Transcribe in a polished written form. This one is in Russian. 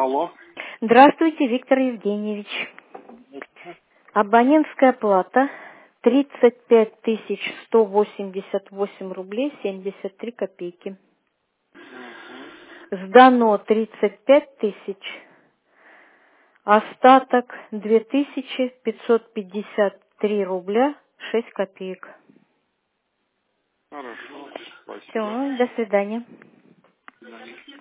Алло. Здравствуйте, Виктор Евгеньевич. Абонентская плата 35 188 рублей 73 копейки. Сдано 35 тысяч. Остаток 2553 рубля 6 копеек. Хорошо. Спасибо. Все, до свидания.